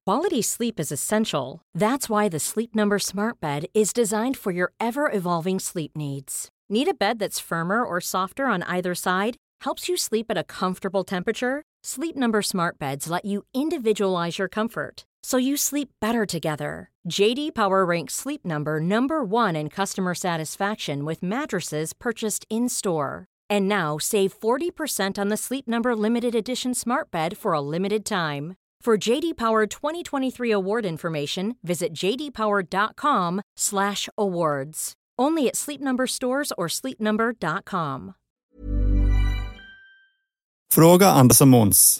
Quality sleep is essential. That's why the Sleep Number Smart Bed is designed for your ever-evolving sleep needs. Need a bed that's firmer or softer on either side? Helps you sleep at a comfortable temperature? Sleep Number Smart Beds let you individualize your comfort, so you sleep better together. JD Power ranks Sleep Number #1 in customer satisfaction with mattresses purchased in-store. And now, save 40% on the Sleep Number Limited Edition Smart Bed for a limited time. For JD Power 2023 award information, visit jdpower.com/awards. Only at Sleep Number stores or sleepnumber.com. Fråga Anders och Måns.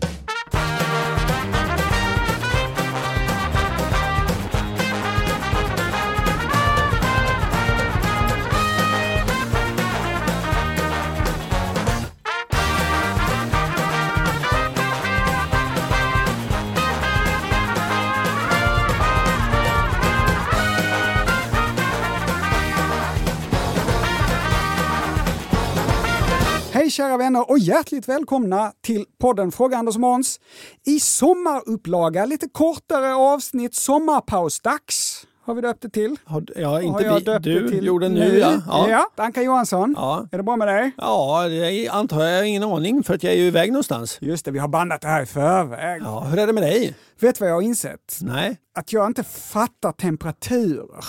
Hej kära vänner och hjärtligt välkomna till podden Fråga Anders och Måns. I sommarupplaga, lite kortare avsnitt, sommarpausdags har vi döpt det till. Ja, inte jag vi. döpt det Du till gjorde nu, ja. Ja, Anka Johansson. Ja. Är det bra med dig? Ja, det antar jag ingen aning för att jag är ju iväg någonstans. Just det, vi har bandat det här i förväg. Ja, hur är det med dig? Vet du vad jag har insett? Nej. Att jag inte fattar temperaturer.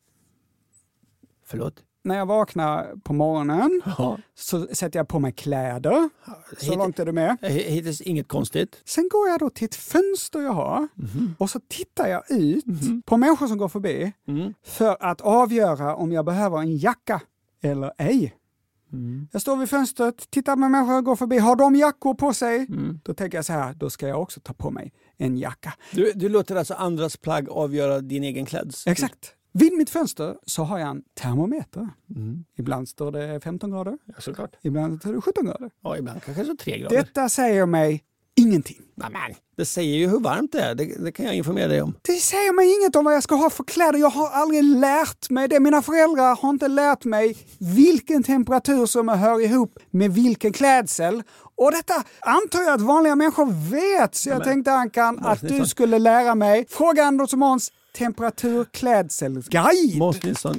Förlåt? När jag vaknar på morgonen Ja. så sätter jag på mig kläder. Så långt är du med. Hittills inget konstigt. Sen går jag då till ett fönster jag har och så tittar jag ut på människor som går förbi för att avgöra om jag behöver en jacka eller ej. Jag står vid fönstret, tittar på människor som går förbi. Har de jackor på sig? Då tänker jag så här, då ska jag också ta på mig en jacka. Du låter alltså andras plagg avgöra din egen kläds? Exakt. Vid mitt fönster så har jag en termometer. Ibland står det 15 grader. Ja, såklart. Ibland står det 17 grader. Ja, ibland kanske så 3 grader. Detta säger mig ingenting. Men, det säger ju hur varmt det är. Det kan jag informera dig om. Det säger mig inget om vad jag ska ha för kläder. Jag har aldrig lärt mig det. Mina föräldrar har inte lärt mig vilken temperatur som hör ihop med vilken klädsel. Och detta antar jag att vanliga människor vet. Så jag tänkte, Ankan, att du skulle lära mig. Fråga Anders och Måns temperaturklädselguide. Måns Nilsson,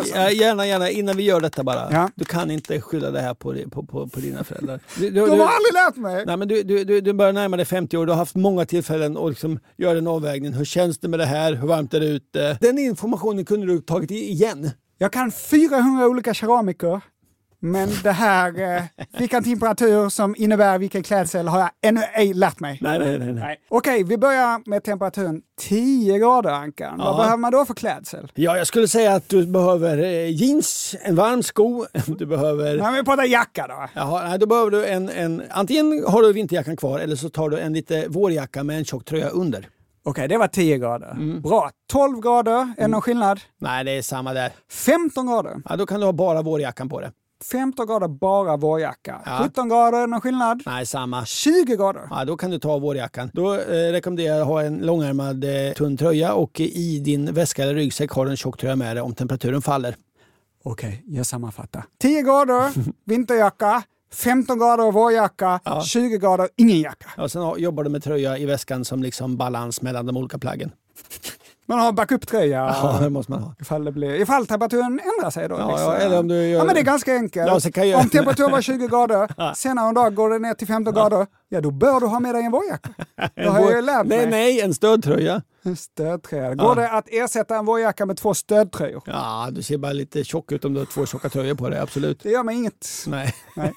gärna innan vi gör detta bara. Ja. Du kan inte skylla det här på dina föräldrar. De har aldrig lärt mig. Nej, men du börjar närma dig 50 år. Du har haft många tillfällen att liksom göra en avvägning. Hur känns det med det här? Hur varmt är det ute? Den informationen kunde du tagit igen. Jag kan 400 olika keramiker. Men det här, vilken temperatur som innebär vilken klädsel har jag ännu ej lärt mig. Nej. Okej, vi börjar med temperaturen 10 grader, Ankan. Ja. Vad behöver man då för klädsel? Ja, jag skulle säga att du behöver jeans, en varm sko, du behöver... Nej, men på den jacka då? Jaha, nej, då behöver du antingen har du vinterjackan kvar eller så tar du en lite vårjacka med en tjock tröja under. Okej, det var 10 grader. Bra. 12 grader, är någon skillnad? Nej, det är samma där. 15 grader. Ja, då kan du ha bara vårjackan på det. 15 grader bara vårjacka. Ja. 17 grader, någon skillnad? Nej, samma. 20 grader. Ja, då kan du ta vårjackan. Då rekommenderar jag att ha en långärmad tunn tröja och i din väska eller ryggsäck har du en tjock tröja med dig om temperaturen faller. Okej, jag sammanfattar. 10 grader, vinterjacka. 15 grader vårjacka, 20 grader ingen jacka. Ja, sen jobbar du med tröja i väskan som liksom balans mellan de olika plaggen. Man har backup-tröja. Ja, det måste man ha. Ifall temperaturen ändrar sig då. Ja, liksom. eller om du gör... Ja, men det är ganska enkelt. Ja, så kan jag... Om temperaturen var 20 grader, senare en dag går det ner till 15 grader, ja då bör du ha med dig en vårjacka. Det har jag ju lärt mig. Nej, en stödtröja. En stödtröja. Går det att ersätta en vårjacka med 2 stödtröjor? Ja, du ser bara lite tjock ut om du har 2 tjocka tröjor på dig, absolut. Det gör mig inget. Nej.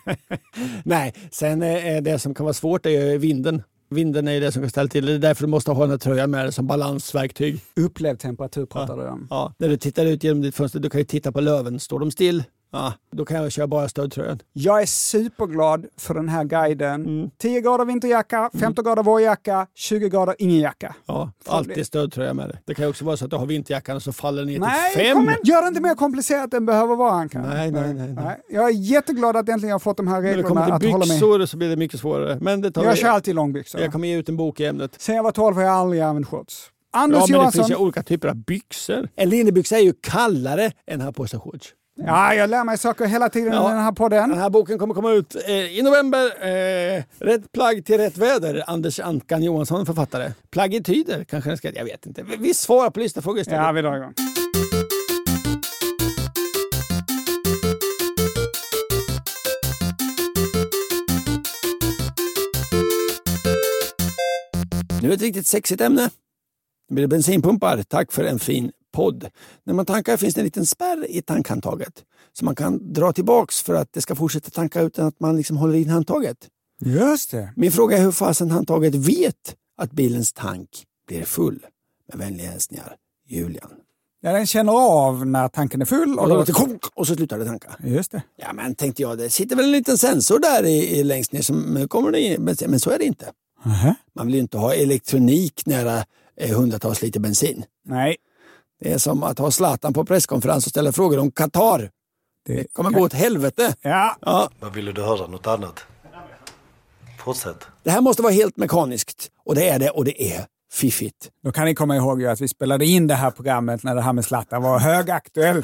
Nej, sen är det som kan vara svårt är vinden. Vinden är det som kan ställa till. Det är därför du måste ha den här tröjan med dig som balansverktyg. Upplevd temperatur pratar du om. Ja, när du tittar ut genom ditt fönster, du kan ju titta på löven. Står de still? Ja, då kan jag köra bara stödtröjan. Jag är superglad för den här guiden. 10 grader vinterjacka, 15 grader vårjacka, 20 grader ingen jacka. Ja, alltid stödtröja med det. Det kan ju också vara så att du har vinterjackan och så faller den ner Nej, till 5. Gör det inte mer komplicerat än behöver vara, Anka. Nej. Jag är jätteglad att äntligen jag har fått de här När det reglerna kommer att till hålla mig. byxor så blir det mycket svårare. Men det tar Jag kör alltid långbyxor. Jag kommer ge ut en bok i ämnet. Sen jag var 12 har jag aldrig använt shorts. Anders men Johansson. det finns ju olika typer av byxor. En linnebyxa är ju kallare än att ha på sig shorts. Ja, jag lär mig saker hela tiden i den här podden. Den här boken kommer komma ut i november. Rätt plagg till rätt väder. Anders Ankan Johansson, författare. Plaggityder kanske den ska... Jag vet inte. Vi svarar på lyssnarfrågor istället. Ja, vi drar igång. Nu är ett riktigt sexigt ämne. Det blir bensinpumpar. Tack för en fin podd. När man tankar finns det en liten spärr i tankhandtaget. Så man kan dra tillbaks för att det ska fortsätta tanka utan att man liksom håller in handtaget. Just det. Min fråga är hur fasen handtaget vet att bilens tank blir full. Med vänliga hälsningar, Julian. Ja, den känner av när tanken är full. Och då låter konk och så slutar det tanka. Just det. Ja, men tänkte jag, det sitter väl en liten sensor där i längst ner som kommer det in. Men så är det inte. Man vill ju inte ha elektronik nära hundratals liter bensin. Nej. Det är som att ha Zlatan på presskonferens och ställa frågor om Qatar. Det kommer gå åt helvete. Ja. Vad ville du höra? Något annat? Fortsätt. Det här måste vara helt mekaniskt. Och det är det, och det är fiffigt. Då kan ni komma ihåg att vi spelade in det här programmet när det här med Zlatan var högaktuellt.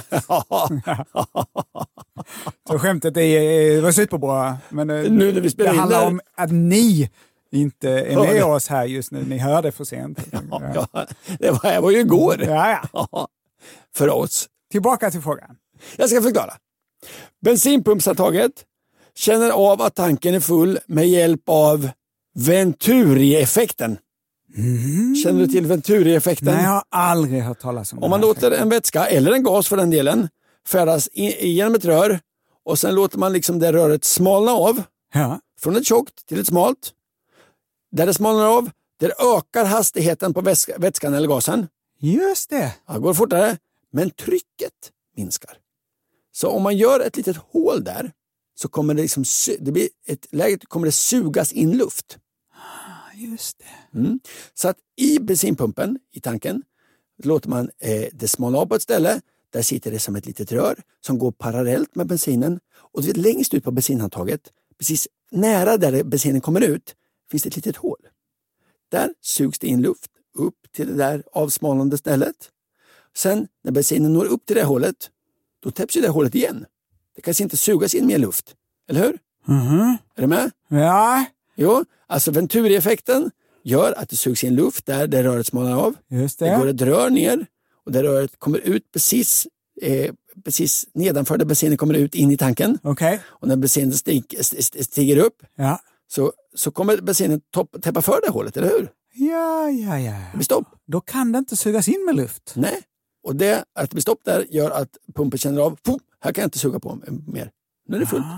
Så skämtet var superbra. Men nu när vi spelar det handlar in om att ni inte är med oss här just nu. Ni hör det för sent. Det var ju igår. Ja. För oss. Tillbaka till frågan. Jag ska förklara. Bensinpumpshandtaget känner av att tanken är full med hjälp av Venturi-effekten. Känner du till Venturi-effekten? Nej, jag har aldrig hört talas om det. Om man låter en vätska, eller en gas för den delen, färdas genom ett rör och sen låter man liksom det röret smalna av från ett tjockt till ett smalt. Där det smalnar av, där ökar hastigheten på vätskan eller gasen. Just det. Det går fortare, men trycket minskar. Så om man gör ett litet hål där så kommer det liksom, det blir ett läge kommer det sugas in luft. Just det. Så att i bensinpumpen, i tanken, låter man det smalna av på ett ställe. Där sitter det som ett litet rör som går parallellt med bensinen. Och du vet, längst ut på bensinhandtaget, precis nära där bensinen kommer ut, finns det ett litet hål. Där sugs det in luft upp till det där avsmalnande stället. Sen när bensinen når upp till det hålet, då täpps ju det hålet igen. Det kan inte sugas in mer luft. Eller hur? Är du med? Ja. Jo, alltså Venturi-effekten gör att det sugs in luft där det röret smalnar av. Just det. Det går ett rör ner och det röret kommer ut precis nedanför där bensinen kommer ut in i tanken. Okay. Och när bensinen stiger upp så kommer bensinen täppa för det hålet, eller hur? Ja. Det blir stopp. Då kan det inte sugas in med luft. Nej, och det att det blir stopp där gör att pumpen känner av, här kan jag inte suga på mer. Nu är det fullt.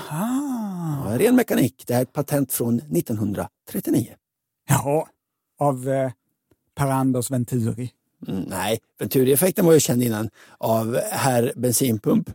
Ja, ren mekanik. Det här är ett patent från 1939. Ja, av Per Anders Venturi. Nej, Venturi-effekten var ju känd innan av herr bensinpump.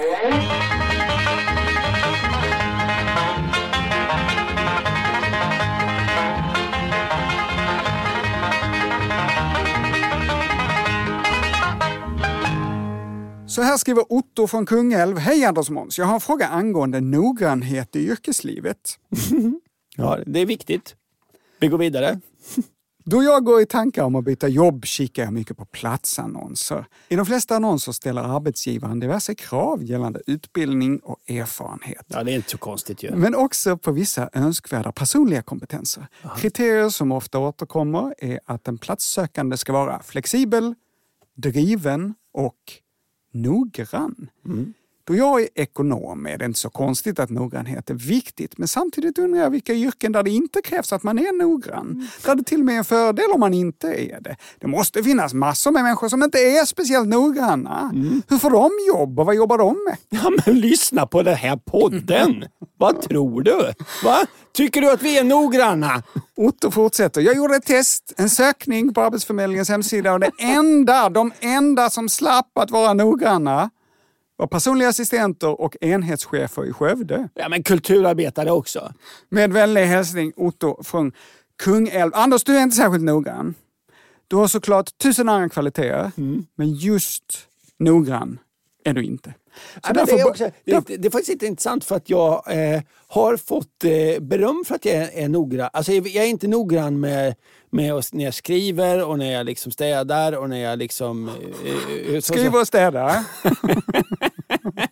Så här skriver Otto från Kungälv. Hej Anders Måns, jag har en fråga angående noggrannhet i yrkeslivet. Ja, det är viktigt. Vi går vidare. Då jag går i tankar om att byta jobb kikar jag mycket på platsannonser. I de flesta annonser ställer arbetsgivaren diverse krav gällande utbildning och erfarenhet. Ja, det är inte så konstigt ju. Men också på vissa önskvärda personliga kompetenser. Kriterier som ofta återkommer är att en platssökande ska vara flexibel, driven och noggrann. Då jag är ekonom är det inte så konstigt att noggrannhet är viktigt. Men samtidigt undrar jag vilka yrken där det inte krävs att man är noggrann. Där det till och med är en fördel om man inte är det. Det måste finnas massor med människor som inte är speciellt noggranna. Hur får de jobb och vad jobbar de med? Ja, men lyssna på den här podden. Vad tror du? Va? Tycker du att vi är noggranna? Otto fortsätter. Jag gjorde ett test, en sökning på Arbetsförmedlingens hemsida och de enda som slapp att vara noggranna var personliga assistenter och enhetschefer i Skövde. Ja, men kulturarbetare också. Med vänlig hälsning Otto från Kungälv. Anders, du är inte särskilt noggrann. Du har såklart 1000 andra kvaliteter, men just noggrann är du inte. Ja, det är faktiskt inte intressant för att jag har fått beröm för att jag är noggrann. Alltså jag är inte noggrann med när jag skriver och när jag liksom städar och när jag liksom... Skriver och städar?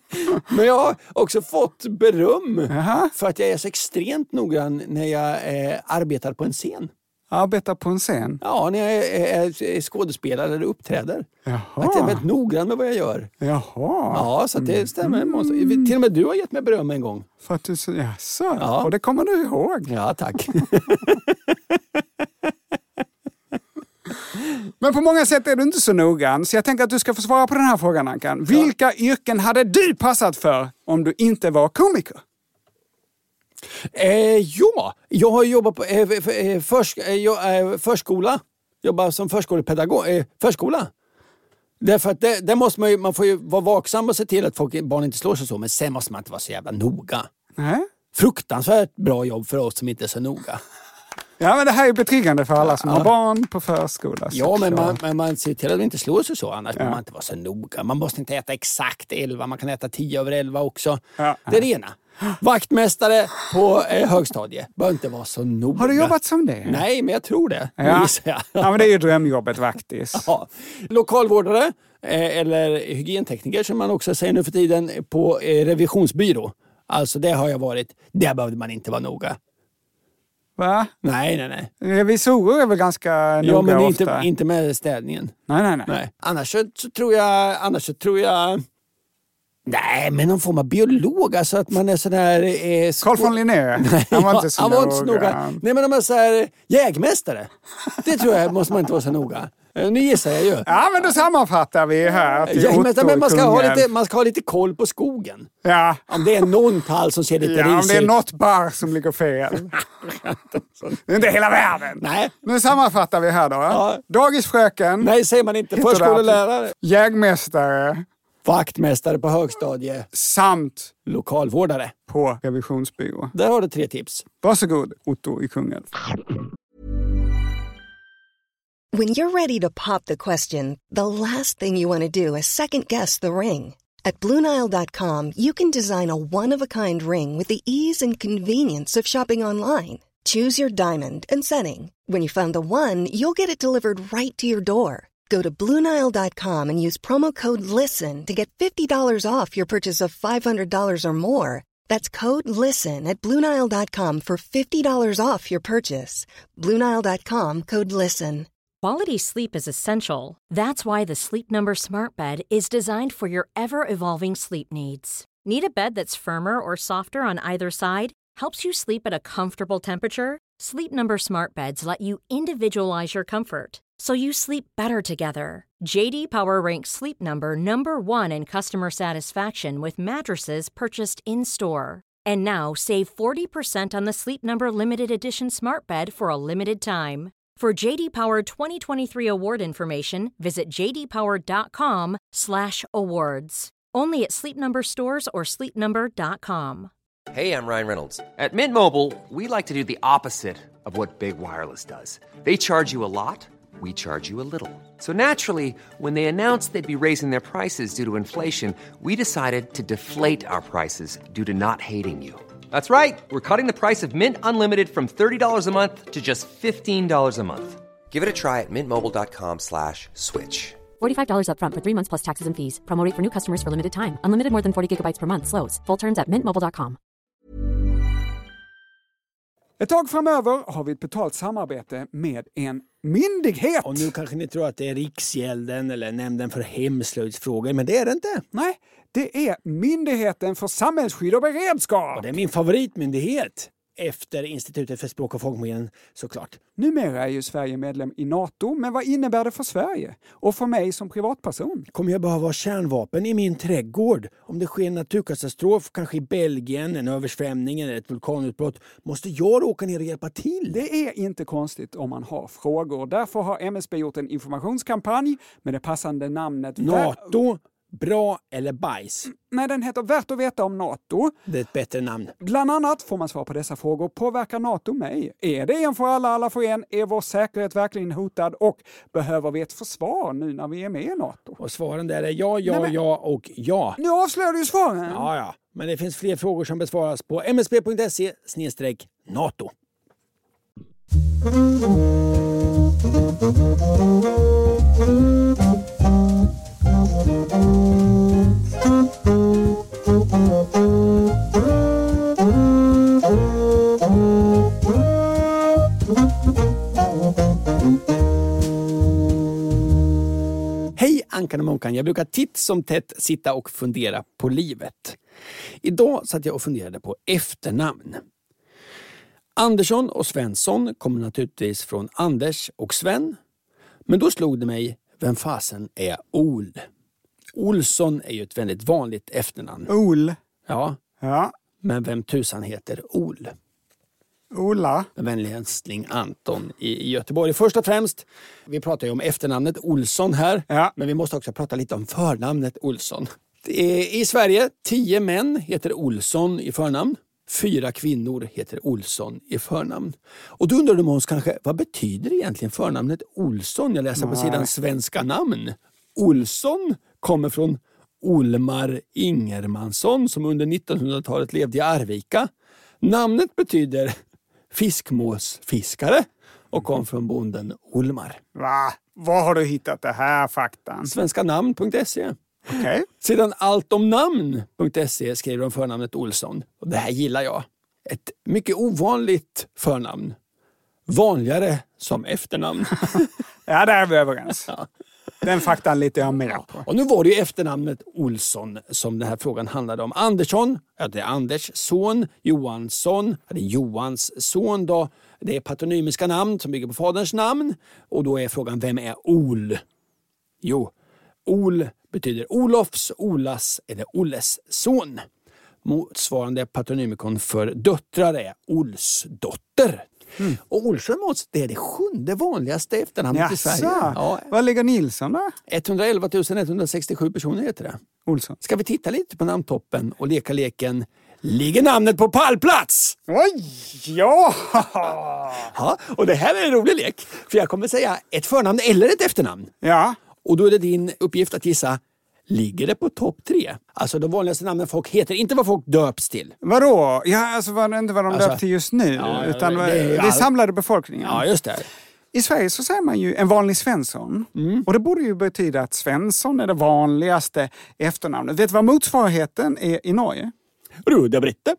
Men jag har också fått beröm Jaha. för att jag är så extremt noggrann när jag arbetar på en scen. Arbetar på en scen? Ja, när jag är skådespelare eller uppträder. Jaha. Att jag är väldigt noggrann med vad jag gör. Jaha. Ja, så att det stämmer. Till och med du har gett mig beröm en gång. För att du så, jaså? Ja. Och det kommer du ihåg? Ja, tack. Men på många sätt är du inte så noggrann, så jag tänker att du ska få svara på den här frågan, Ankan. Vilka yrken hade du passat för om du inte var komiker? Ja, jag har jobbat på förskola. Jobbar som förskolepedagog. Förskola. Därför att där måste man får ju vara vaksam och se till att barn inte slår sig så. Men sen måste man inte vara så jävla noga. Nej. Fruktansvärt bra jobb för oss som inte är så noga. Ja, men det här är betryggande för alla som har barn på förskola. Ja, men man ser till att de inte slår sig så. Annars behöver man inte vara så noga. Man måste inte äta exakt 11. Man kan äta 10 över 11 också. Ja. Det är det ena. Vaktmästare på högstadie. Bör inte vara så noga. Har du jobbat som det? Nej, men jag tror det. Ja, ja men det är ju drömjobbet faktiskt. Ja. Lokalvårdare eller hygientekniker som man också säger nu för tiden på revisionsbyrå. Alltså det har jag varit. Där behövde man inte vara noga. Va? Nej. Revisorer är väl ganska noga ja, men ofta? inte med städningen. Nej. Annars så tror jag... Nej, men någon form av biolog. Alltså att man är sådär... Carl von Linné? Han var inte så noga. Nej, men de är såhär jägmästare. Det tror jag måste man inte vara så noga. Nu gissar jag ju. Ja, men då sammanfattar vi här. Men man ska ha lite koll på skogen. Ja. Om det är någon tall som ser lite risig. Om det är något barr som ligger fel. Det är inte hela världen. Nej. Nu sammanfattar vi här då. Ja. Dagisfröken. Nej, säger man inte. Förskolelärare. Jägmästare. Vaktmästare på högstadie. Samt lokalvårdare. På revisionsbyrå. Där har du 3 tips. Varsågod, Otto i Kungälv. When you're ready to pop the question, the last thing you want to do is second-guess the ring. At BlueNile.com, you can design a one-of-a-kind ring with the ease and convenience of shopping online. Choose your diamond and setting. When you find the one, you'll get it delivered right to your door. Go to BlueNile.com and use promo code LISTEN to get $50 off your purchase of $500 or more. That's code LISTEN at BlueNile.com for $50 off your purchase. BlueNile.com, code LISTEN. Quality sleep is essential. That's why the Sleep Number Smart Bed is designed for your ever-evolving sleep needs. Need a bed that's firmer or softer on either side? Helps you sleep at a comfortable temperature? Sleep Number Smart Beds let you individualize your comfort, so you sleep better together. JD Power ranks Sleep Number #1 in customer satisfaction with mattresses purchased in-store. And now, save 40% on the Sleep Number Limited Edition Smart Bed for a limited time. For JD Power 2023 award information, visit jdpower.com/awards. Only at Sleep Number stores or sleepnumber.com. Hey, I'm Ryan Reynolds. At Mint Mobile, we like to do the opposite of what Big Wireless does. They charge you a lot, we charge you a little. So naturally, when they announced they'd be raising their prices due to inflation, we decided to deflate our prices due to not hating you. That's right. We're cutting the price of Mint Unlimited from $30 a month to just $15 a month. Give it a try at mintmobile.com/switch. $45 up front for 3 months plus taxes and fees. Promo rate for new customers for limited time. Unlimited more than 40 gigabytes per month. Slows full terms at mintmobile.com. Ett tag framöver har vi ett betalt samarbete med en myndighet. Och nu kanske ni tror att det är Riksgälden eller Nämnden för hemslöjdsfrågor, men det är det inte. Nej, det är Myndigheten för samhällsskydd och beredskap. Och det är min favoritmyndighet. Efter Institutet för språk och folkminnen, såklart. Numera är ju Sverige medlem i NATO, men vad innebär det för Sverige? Och för mig som privatperson? Kommer jag behöva kärnvapen i min trädgård? Om det sker en naturkatastrof, kanske i Belgien, en översvämning eller ett vulkanutbrott, måste jag åka ner och hjälpa till? Det är inte konstigt om man har frågor. Därför har MSB gjort en informationskampanj med det passande namnet NATO. Bra eller bajs? Nej, den heter Värt att veta om NATO. Det är ett bättre namn. Bland annat får man svar på dessa frågor. Påverkar NATO mig? Är det en för alla, alla för en? Är vår säkerhet verkligen hotad? Och behöver vi ett försvar nu när vi är med i NATO? Och svaren där är ja och ja. Nu avslöjar du ju svaren. Ja. Men det finns fler frågor som besvaras på msb.se/NATO. Ankan och Månkan. Jag brukar titt som tätt sitta och fundera på livet. Idag satt jag och funderade på efternamn. Andersson och Svensson kommer naturligtvis från Anders och Sven. Men då slog det mig, vem fasen är Ol? Olsson är ju ett väldigt vanligt efternamn. Ol. Ja. Ja. Men vem tusan heter Ol? Ola. En vänlig hälsning Anton i Göteborg. Först och främst, vi pratar ju om efternamnet Olsson här. Ja. Men vi måste också prata lite om förnamnet Olsson. I Sverige, 10 män heter Olsson i förnamn. 4 kvinnor heter Olsson i förnamn. Och då undrar du, Måns, kanske, vad betyder egentligen förnamnet Olsson? Jag läser på sidan Svenska namn. Olsson kommer från Olmar Ingermansson som under 1900-talet levde i Arvika. Namnet betyder fiskmåsfiskare och kom från bonden Olmar. Va? Var har du hittat det här faktan? Svenskanamn.se. Okej. Sedan alltomnamn.se skriver de förnamnet Olsson. Och det här gillar jag. Ett mycket ovanligt förnamn. Vanligare som efternamn. Ja, där är vi överens. Ja. Den faktan lite jag med på. Och nu var det ju efternamnet Olsson som den här frågan handlade om. Andersson, ja, det är Anders son. Johansson, ja, det är Johans son då. Det är patronymiska namn som bygger på faderns namn. Och då är frågan, vem är Ol? Jo, Ol betyder Olofs, Olas eller Olles son. Motsvarande patronymikon för döttrar är Olsdotter. Och Olsson, det är det 7:e vanligaste efternamnet i Sverige. Ja. Vad ligger Nilsson då? 111 167 personer heter det. Olsson. Ska vi titta lite på namntoppen och leka leken ligger namnet på pallplats? Oj, ja! Ja, och det här är en rolig lek. För jag kommer säga ett förnamn eller ett efternamn. Ja. Och då är det din uppgift att gissa, ligger det på topp 3? Alltså de vanligaste namnen folk heter, inte vad folk döps till. Vadå? Ja, alltså var det inte vad de döpt till just nu, ja, utan det är samlade befolkningen. Ja, just det. I Sverige så säger man ju en vanlig Svensson. Och det borde ju betyda att Svensson är det vanligaste efternamnet. Vet du vad motsvarigheten är i Norge? Ruda Britte.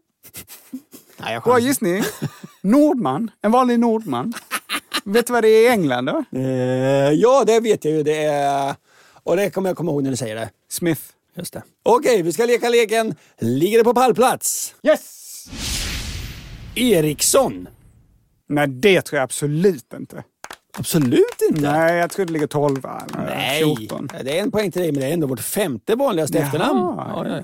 Bra gissning. Nordman. En vanlig Nordman. Vet du vad det är i England då? Ja, det vet jag ju. Det är... Och det kommer jag komma ihåg när du säger det. Smith. Just det. Okej, vi ska leka leken. Ligger det på pallplats? Yes! Eriksson. Nej, det tror jag absolut inte. Absolut inte. Nej, jag tror det ligger 12 eller Nej, 14. det är en poäng till dig, men det är ändå vårt 5:e vanligaste efternamn. Ja.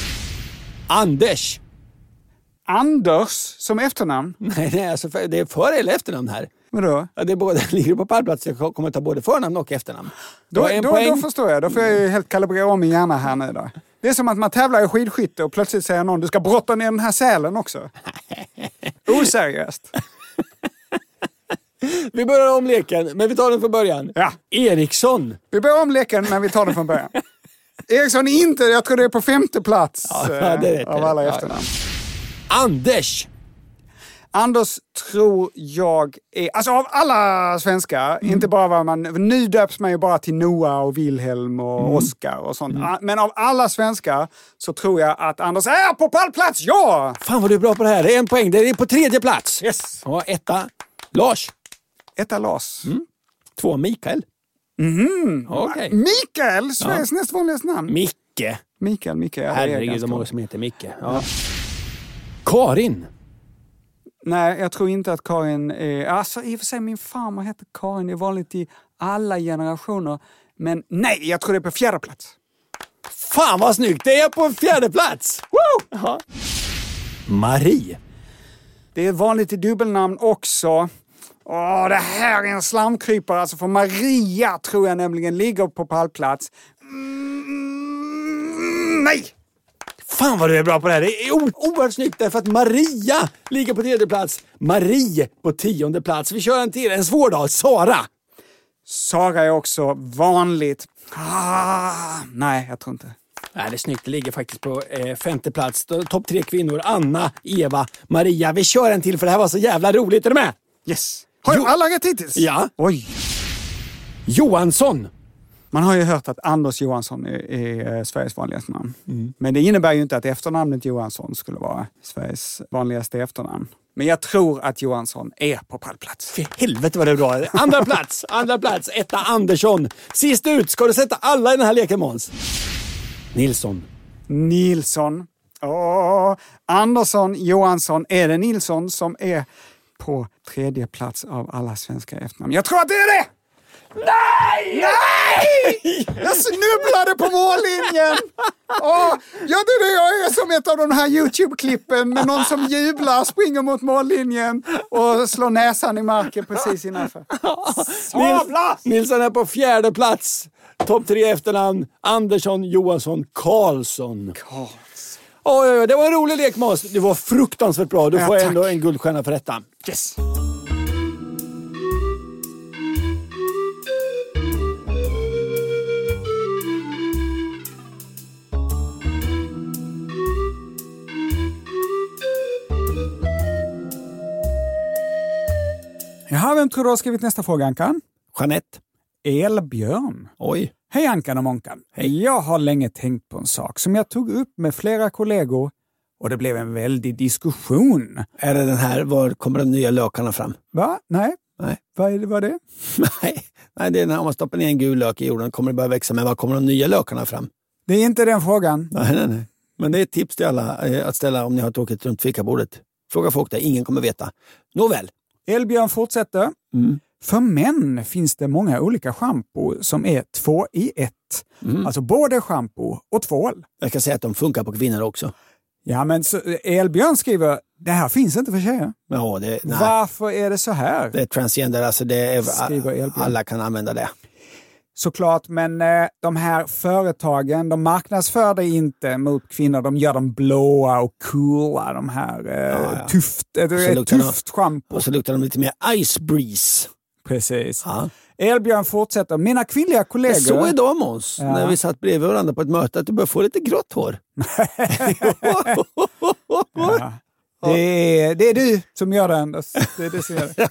Anders. Anders som efternamn? Nej, alltså det är för- eller efternamn här. Vadå? Ja, det är både, ligger på pallplats, jag kommer ta både förnamn och efternamn. Då förstår jag. Då får jag ju helt kalibrera om min hjärna här nu då. Det är som att man tävlar i skidskytte och plötsligt säger någon, du ska brotta ner den här sälen också. Oseriöst. Vi börjar om leken, men vi tar den från början. Ja. Eriksson. Vi börjar om leken, men vi tar den från början. Eriksson är inte, jag tror det är på 5:e plats Det är rätt, av alla efternamn. Anders. Anders tror jag är, alltså av alla svenskar, inte bara vad man, nu döps man ju bara till Noah och Wilhelm och Oscar och sånt. Men av alla svenskar så tror jag att Anders är på pallplats, ja! Fan vad du är bra på det här, det är en poäng, det är på 3:e plats. Yes! Ja, 1. Lars. 1 Lars. 2 Mikael. Okej. Mikael, Sveriges näst vanligaste namn. Micke. Mikael. Ja, Herregud, de många som heter Micke. Ja. Karin. Nej, jag tror inte att Karin är... Alltså, i och för sig, min farmor heter Karin. Det är vanligt i alla generationer. Men nej, jag tror det är på 4:e plats. Fan vad snyggt, det är på 4:e plats. Woo! Ja. Marie. Det är vanligt i dubbelnamn också. Det här är en slamkrypare. Alltså för Maria tror jag nämligen ligger på pallplats. Nej! Fan vad du är bra på det här. Det är oerhört snyggt därför att Maria ligger på 3:e plats. Marie på 10:e plats. Vi kör en till, en svår dag. Sara. Sara är också vanligt. Nej, jag tror inte. Nej, det är snyggt. Det ligger faktiskt på 5:e plats. Topp 3 kvinnor. Anna, Eva, Maria. Vi kör en till för det här var så jävla roligt. Är du med? Yes. Har jag alla rätt hittills? Ja. Oj. Johansson. Man har ju hört att Anders Johansson är Sveriges vanligaste namn. Men det innebär ju inte att efternamnet Johansson skulle vara Sveriges vanligaste efternamn. Men jag tror att Johansson är på pallplats. För helvete vad det är bra. Andra plats, etta Andersson. Sist ut, ska du sätta alla i den här leken, Måns? Nilsson. Andersson, Johansson, är det Nilsson som är på tredje plats av alla svenska efternamn? Jag tror att det är det! Nej! Jag snubblade på mållinjen! Jag är som ett av de här YouTube-klippen med någon som jublar, springer mot mållinjen och slår näsan i marken precis innanför. Nilsson är på fjärde plats. Topp 3 efternamn. Andersson, Johansson, Karlsson. Oj, det var en rolig lek, Måns. Det var fruktansvärt bra. Du får ändå en guldstjärna för detta. Yes! Jaha, vem tror du har skrivit nästa fråga, Ankan? Jeanette. Elbjörn. Oj. Hej Ankan och Månkan. Hej. Jag har länge tänkt på en sak som jag tog upp med flera kollegor och det blev en väldig diskussion. Är det den här, var kommer de nya lökarna fram? Va? Nej. Vad var det? Nej, det är när man stoppar ner en gul lök i jorden kommer det börja växa, men var kommer de nya lökarna fram? Det är inte den frågan. Nej. Men det är ett tips till alla att ställa om ni har tråkigt runt fikabordet. Fråga folk där, ingen kommer veta. Nåväl. Elbjörn fortsätter. För män finns det många olika shampoo som är 2 i 1. Alltså både shampoo och tvål. Jag kan säga att de funkar på kvinnor också. Ja, men så, Elbjörn skriver, det här finns inte för tjejer. Ja, nej. Varför är det så här? Det är transgender, alltså det är, alla kan använda det. Såklart, men de här företagen, de marknadsför det inte mot kvinnor. De gör dem blåa och coola, de här tufft shampoo. Och så luktar de lite mer Ice Breeze. Precis. Ja. Elbjörn fortsätter. Mina kvinnliga kollegor... Jag såg idag, Måns, när vi satt bredvid varandra på ett möte, att du börjar få lite grått hår. Ja. Det är du som gör det, Anders. Det är du som gör det.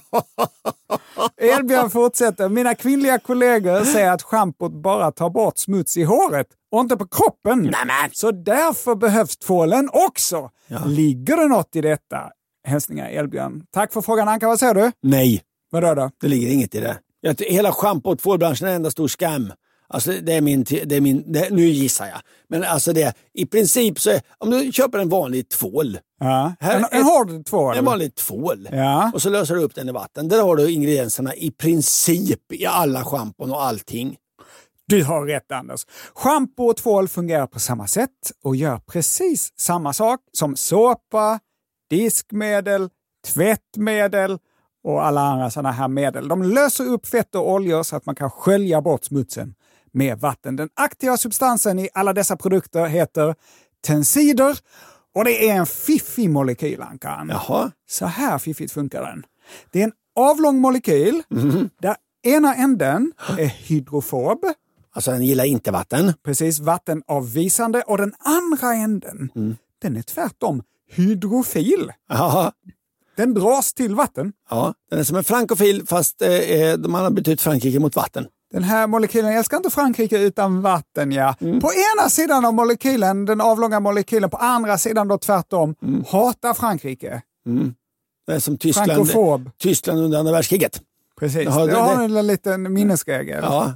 Elbjörn fortsätter. Mina kvinnliga kollegor säger att schampot bara tar bort smuts i håret och inte på kroppen. Nämen. Så därför behövs tvålen också. Ja. Ligger det något i detta? Hälsningar Elbjörn. Tack för frågan, Anka. Vad säger du? Nej. Vadå då? Det ligger inget i det. Hela schampo- och tvålbranschen är en enda stor skam. Alltså det är min nu gissar jag. Men alltså det, i princip så är, om du köper en vanlig tvål. Ja. En hård tvål. En vanlig tvål. Ja. Och så löser du upp den i vatten. Där har du ingredienserna i princip i alla schampon och allting. Du har rätt, Anders. Shampoo och tvål fungerar på samma sätt och gör precis samma sak som såpa, diskmedel, tvättmedel och alla andra sådana här medel. De löser upp fett och oljor så att man kan skölja bort smutsen med vatten. Den aktiva substansen i alla dessa produkter heter tensider och det är en fiffig molekyl, Ankan. Jaha. Så här fiffigt funkar den. Det är en avlång molekyl där ena änden är hydrofob. Alltså den gillar inte vatten. Precis, vattenavvisande. Och den andra änden, den är tvärtom hydrofil. Jaha. Den dras till vatten. Ja, den är som en frankofil fast man har bytt ut Frankrike mot vatten. Den här molekylen älskar inte Frankrike utan vatten, ja. På ena sidan av molekylen, den avlånga molekylen, på andra sidan då tvärtom, hatar Frankrike. Det är som Tyskland under andra världskriget. Precis, det har en liten minnesregel. Ja.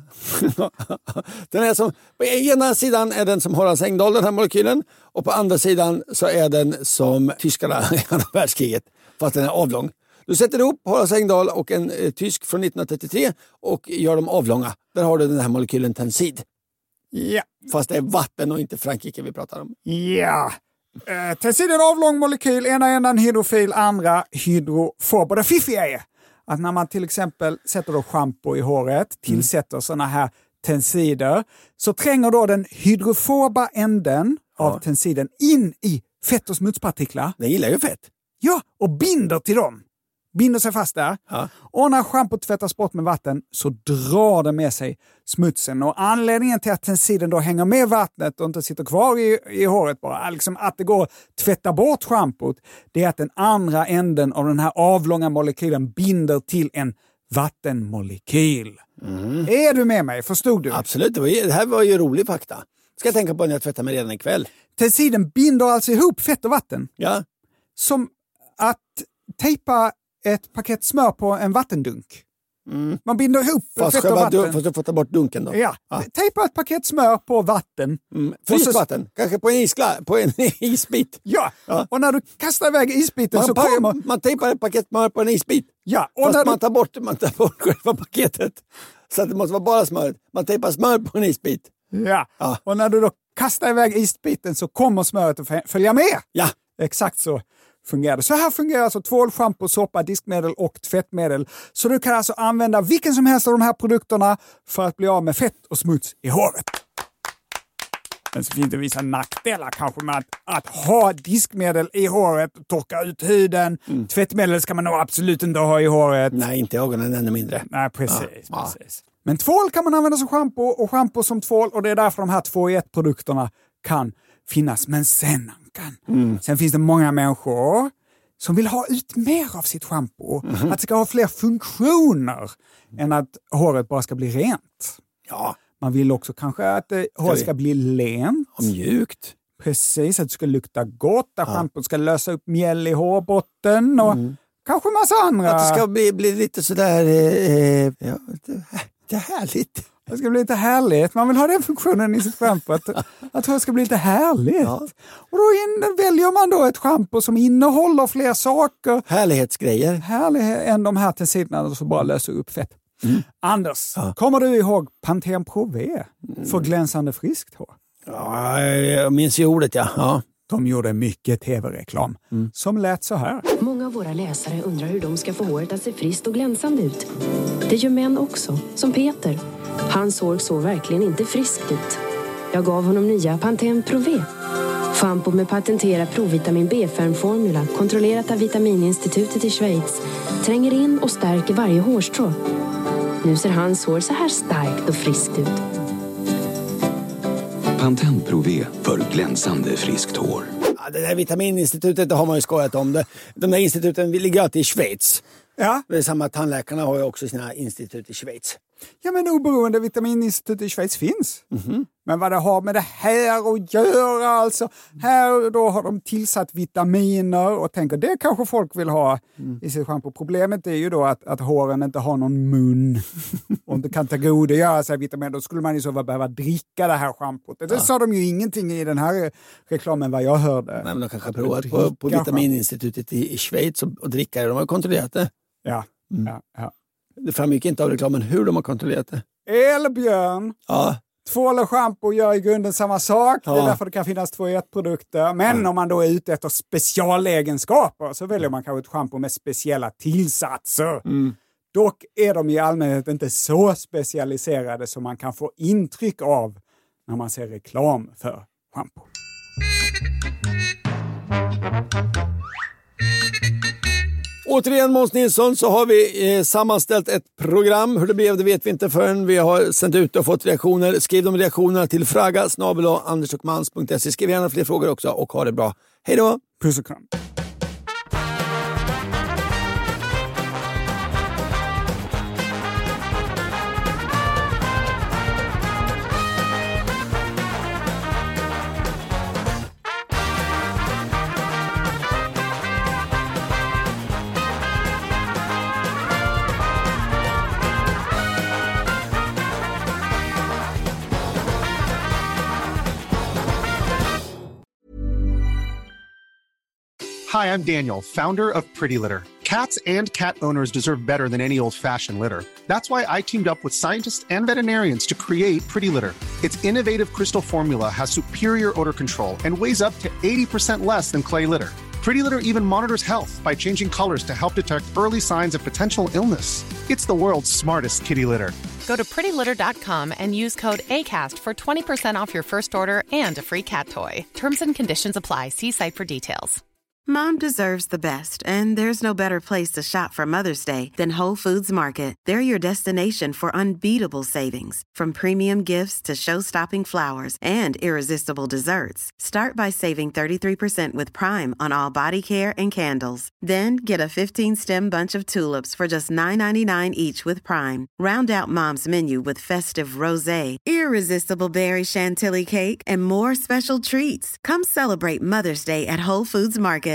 Den är som, på ena sidan är den som Horace Engdahl, den här molekylen, och på andra sidan så är den som tyskarna i andra världskriget, fast den är avlång. Du sätter ihop Horace Engdahl och en tysk från 1933 och gör dem avlånga. Där har du den här molekylen tensid. Ja. Fast det är vatten och inte Frankrike vi pratar om. Ja. Tensid är en avlång molekyl, ena ändan hydrofil, andra hydrofob. Och det fiffiga är att när man till exempel sätter då shampoo i håret, tillsätter såna här tensider, så tränger då den hydrofoba änden av tensiden in i fett- och smutspartiklar. Den gillar ju fett. Ja, och binder till dem. Binder sig fast där. Ja. Och när schampot tvättas bort med vatten så drar det med sig smutsen. Och anledningen till att tensiden då hänger med vattnet och inte sitter kvar i håret bara, liksom att det går att tvätta bort schampot, det är att den andra änden av den här avlånga molekylen binder till en vattenmolekyl. Är du med mig? Förstod du? Absolut, det här var ju rolig fakta. Ska jag tänka på när jag tvättar mig redan ikväll. Tensiden binder alltså ihop fett och vatten. Ja. Som att tejpa ett paket smör på en vattendunk. Man binder ihop fett och vatten. Fast du får ta bort dunken då. Ja. Tejpa ett paket smör på vatten. Frysvatten, kanske på en isbit. Ja, och när du kastar iväg isbiten så kommer... Man tejpar ett paket smör på en isbit. Ja, och fast när man tar bort själva paketet. Så att det måste vara bara smör. Man tejpar smör på en isbit. Ja, och när du då kastar iväg isbiten så kommer smöret att följa med. Ja. Exakt så fungerar det. Så här fungerar alltså tvål, shampoo, soppa, diskmedel och tvättmedel. Så du kan alltså använda vilken som helst av de här produkterna för att bli av med fett och smuts i håret. Men så finns det vissa nackdelar kanske med att ha diskmedel i håret, torka ut huden. Tvättmedel ska man nog absolut inte ha i håret. Nej, inte ögonen ännu mindre. Nej, precis. Men tvål kan man använda som shampoo och shampoo som tvål, och det är därför de här 2-i-1-produkterna kan finnas. Men sen finns det många människor som vill ha ut mer av sitt shampoo. Att det ska ha fler funktioner än att håret bara ska bli rent. Ja. Man vill också kanske att håret ska bli lent. Och mjukt. Precis, att det ska lukta gott. Att shampoo ska lösa upp mjäll i hårbotten och kanske massa andra. Att det ska bli lite sådär... det är härligt. Det ska bli lite härligt. Man vill ha den funktionen i sitt shampoo. Att det ska bli lite härligt. Ja. Och då väljer man då ett shampoo som innehåller fler saker. Härlighetsgrejer. Härligare än de här tensiderna som bara löser upp fett. Anders, kommer du ihåg Pantene Pro V för glänsande friskt hår? Ja, jag minns ju ordet, ja. De gjorde mycket tv-reklam som lät så här. Många av våra läsare undrar hur de ska få håret att se friskt och glänsande ut. Det gör män också, som Peter. Hans hår såg verkligen inte friskt ut. Jag gav honom nya Pantene Pro V. Shampoo med patenterad provitamin B5-formula, kontrollerat av Vitamininstitutet i Schweiz, tränger in och stärker varje hårstrå. Nu ser hans hår så här starkt och friskt ut. Pantene Pro V för glänsande friskt hår. Ja, det där Vitamininstitutet, det har man ju skojat om. De där instituten ligger alltid i Schweiz. Ja. Det är samma, tandläkarna har ju också sina institut i Schweiz. Ja, men oberoende Vitamininstitut i Schweiz finns. Men vad det har med det här att göra, alltså. Här då har de tillsatt vitaminer och tänker det kanske folk vill ha i sitt shampoo. Problemet är ju då att håren inte har någon mun och inte kan ta godogöra sig vitaminer. Då skulle man ju så behöva dricka det här schampot. Det sa de ju ingenting i den här reklamen vad jag hörde. Nej, men de kanske har provat på Vitamininstitutet i Schweiz och dricka det. De har kontrollerat det. Ja. Det framgick inte av reklamen hur de har kontrollerat det. Eller Björn. Ja. Tvål och shampoo gör i grunden samma sak. Det är därför det kan finnas 2-i-1-produkter. Men om man då är ute efter specialegenskaper så väljer man kanske ett shampoo med speciella tillsatser. Dock är de i allmänhet inte så specialiserade som man kan få intryck av när man ser reklam för shampoo. Återigen Måns Nilsson, så har vi sammanställt ett program. Hur det blev det vet vi inte förrän vi har sänt ut och fått reaktioner. Skriv de reaktionerna till fraga@andersochmans.se. Skriv gärna fler frågor också och ha det bra. Hej då! Puss och kram. Hi, I'm Daniel, founder of Pretty Litter. Cats and cat owners deserve better than any old-fashioned litter. That's why I teamed up with scientists and veterinarians to create Pretty Litter. Its innovative crystal formula has superior odor control and weighs up to 80% less than clay litter. Pretty Litter even monitors health by changing colors to help detect early signs of potential illness. It's the world's smartest kitty litter. Go to prettylitter.com and use code ACAST for 20% off your first order and a free cat toy. Terms and conditions apply. See site for details. Mom deserves the best, and there's no better place to shop for Mother's Day than Whole Foods Market. They're your destination for unbeatable savings, from premium gifts to show-stopping flowers and irresistible desserts. Start by saving 33% with Prime on all body care and candles. Then get a 15-stem bunch of tulips for just $9.99 each with Prime. Round out Mom's menu with festive rosé, irresistible berry chantilly cake, and more special treats. Come celebrate Mother's Day at Whole Foods Market.